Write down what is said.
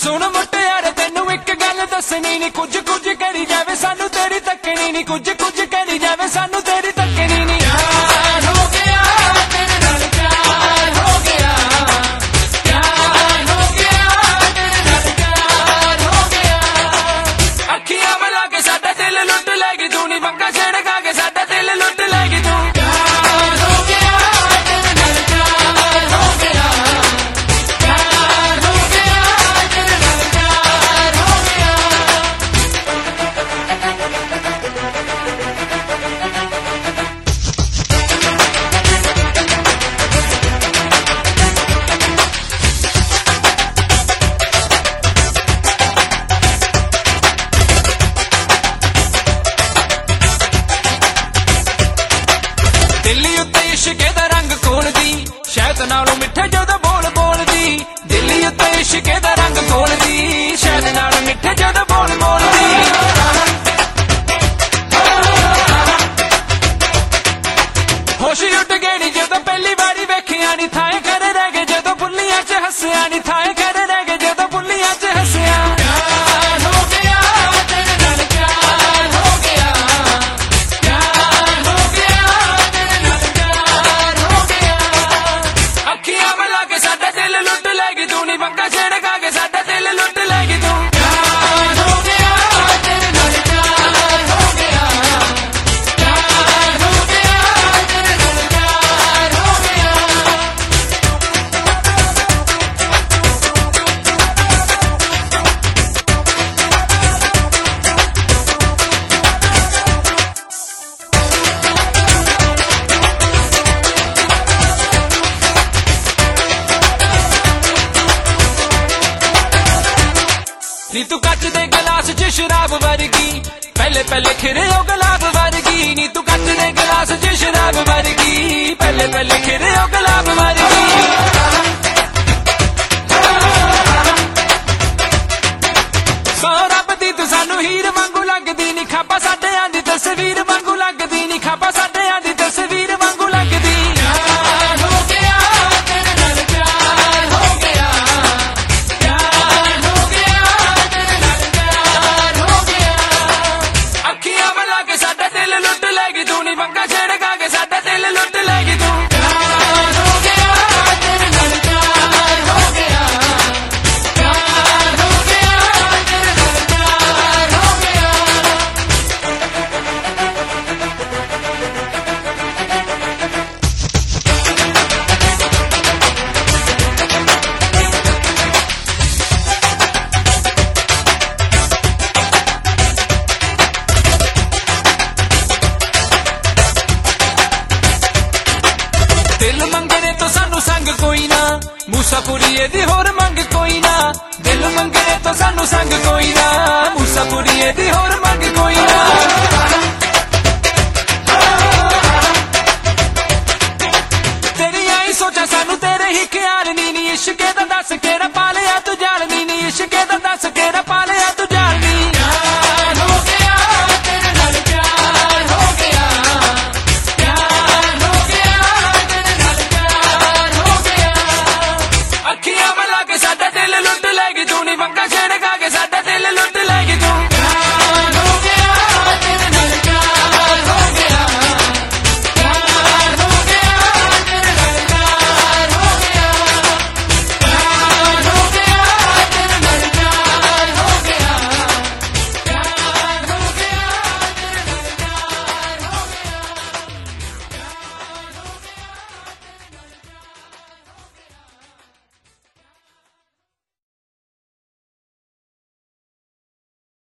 सुन मुटियारे तेनू एक गल दसनी नी, कुछ कुछ करी जावे सानू तेरी तकनी नी, कुछ कुछ करी जावे सानू तेरी तकनी नी। प्यार हो गया तेरे नाल, प्यार हो गया, प्यार हो गया तेरे नाल, प्यार हो गया। अखियां मिला के साडा दिल लुट लेगी तू, नी पंगा छिड़का के साडा दिल लुट लेगी तू। प्यार हो गया तेरे नाल, प्यार हो गया, प्यार हो गया तेरे नाल, प्यार हो गया। दिल्ली उत्ते इश्के दा रंग घोलदी, शहद नालों मिठे जदों बोल बोलदी। दिल्ली उत्ते इश्के दा रंग घोलदी, शहद नालों मिठे जदों बोल बोलदी। होश उड़ गए नी जदों पहली बारी वेखिया नी, थाए कर रह गए जदों बुल्लियां च हस्सिया नी, थाए कर रह गए जदों बुल्लियां च हस्सिया। प्यार हो गया तेरे नाल, प्यार हो गया, प्यार हो गया तेरे नाल, प्यार हो गया। अखियां मिला के साडा दिल लुट लेगी तू, नी पंगा छिड़का के साडा दिल लुट लेगी तू। प्यार हो गया तेरे नाल, प्यार हो गया, प्यार हो गया तेरे नाल, प्यार हो गया। नी तू कच दे गिलास च शराब वर्गी, पहले पहले खिरे ओ गुलाब वर्गी। नी तू कच दे गिलास च शराब वर्गी, पहले पहले खिरे ओ गुलाब वर्गी। सौ रब दी तू सानू हीर वांगू लगदी नी, खापा साडे आंदी तस्वीर वांगू लगदी नी, खापा साडे आंदी तस्वीर वांगू लगदी। प्यार हो गया तेरे नाल, प्यार हो गया, प्यार हो गया तेरे नाल, प्यार हो गया। अखियां मिला के साडा दिल लुट लेगी तू, नी पंगा छिड़का के साडा दिल लुट लेगी तू। प्यार हो गया तेरे नाल, प्यार हो गया, प्यार हो गया तेरे नाल, प्यार हो गया। दिल मंगने तो सानू संग कोई ना, मूसापुरीए दी होर मंग कोई ना। दिल मंगने तो सानू संग कोई ना, मूसापुरीए दी होर मंग कोई ना। तेरी आई सोचा सानू तेरे ही ख्याल नी, नी इश्के दा दस केड़ा पालिया तू जाल नी, नी इश्के दा दस केड़ा